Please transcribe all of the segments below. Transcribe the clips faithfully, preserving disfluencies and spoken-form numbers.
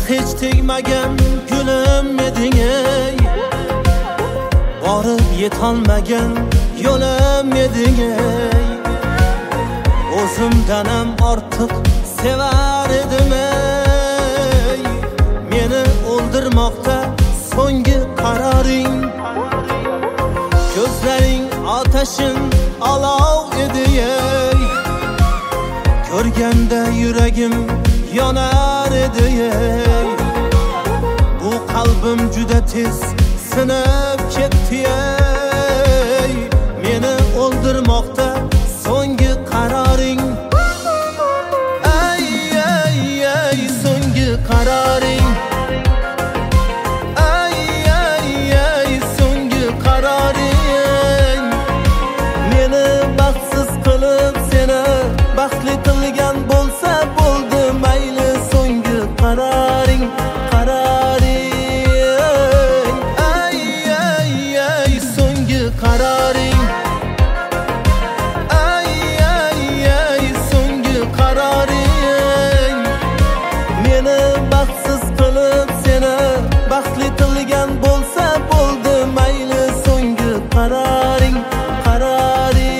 hech tegmagan gulim eding ey, borib yetolmagan yo'lim eding ey. O'zimdanam ortiq sevar edim ey, meni o'ldirmoqda so'nggi qaroring. Ko'zlaring otashin olov edi ey, ko'rganda yuragim yonar edi ey. Bu qalbim juda tez sinib ketdi ey, meni o'ldirmoqda so'nggi qaroring. Ey ey ey so'nggi qaroring. Ey ey ey so'nggi qaroring. Meni baxtsiz qilib seni baxtli qilgan bo'lsa bo'ldi mayli so'nggi qaroring, qaroring. Ey ey ey so'nggi qaroring. Ey ey ey so'nggi qaroring. Meni baxtsiz qilib seni baxtli qilgan bo'lsa bo'ldi mayli so'nggi qaroring, qaroring.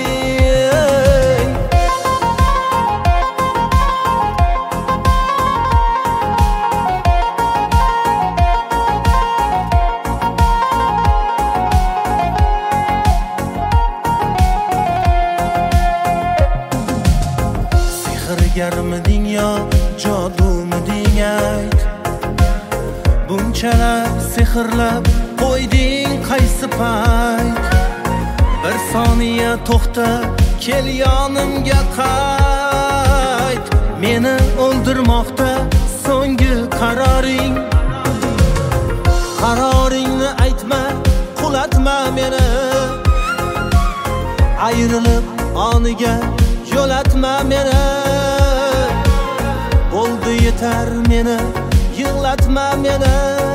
Sehrgarmiding yo jodumiding ayt, bunchalar sehrlab qo'yding qaysi payt. Bir soniya to'xta, kel yonimga qayt, meni o'ldirmoqda so'nggi qaroring. Qaroringni aytma, qulatma meni, ayrilib oniga yo'latma meni. Bo'ldi yetar meni yig'latma meni,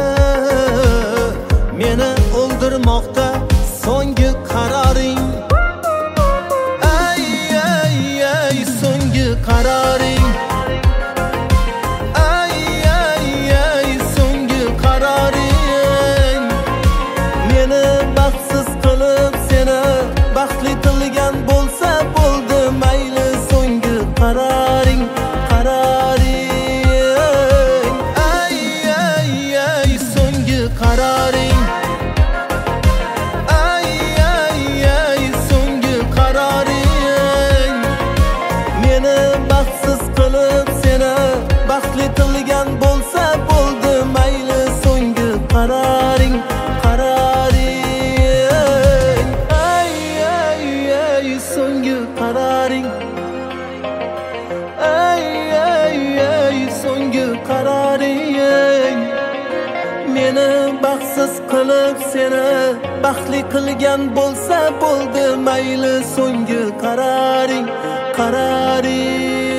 meni o'ldirmoqda so'nggi qaroring. Ey ey ey so'nggi qaroring. Ey ey ey so'nggi qaroring. Meni baxtsiz qilib seni baxtli qilgan bo'lsa bo'ldi mayli so'nggi qaroring, qaroring. Ey ey ey so'nggi qaroring. Ey ey ey so'nggi qaroring. Meni baxtsiz qilib seni baxtli qilgan bo'lsa bo'ldi mayli so'nggi qaroring, qaroring. Ey ey ey so'nggi qaroring. Ey ey ey so'nggi qaroring. Meni baxtsiz qilib seni baxtli qilgan bo'lsa bo'ldi mayli so'nggi qaroring, qaroring.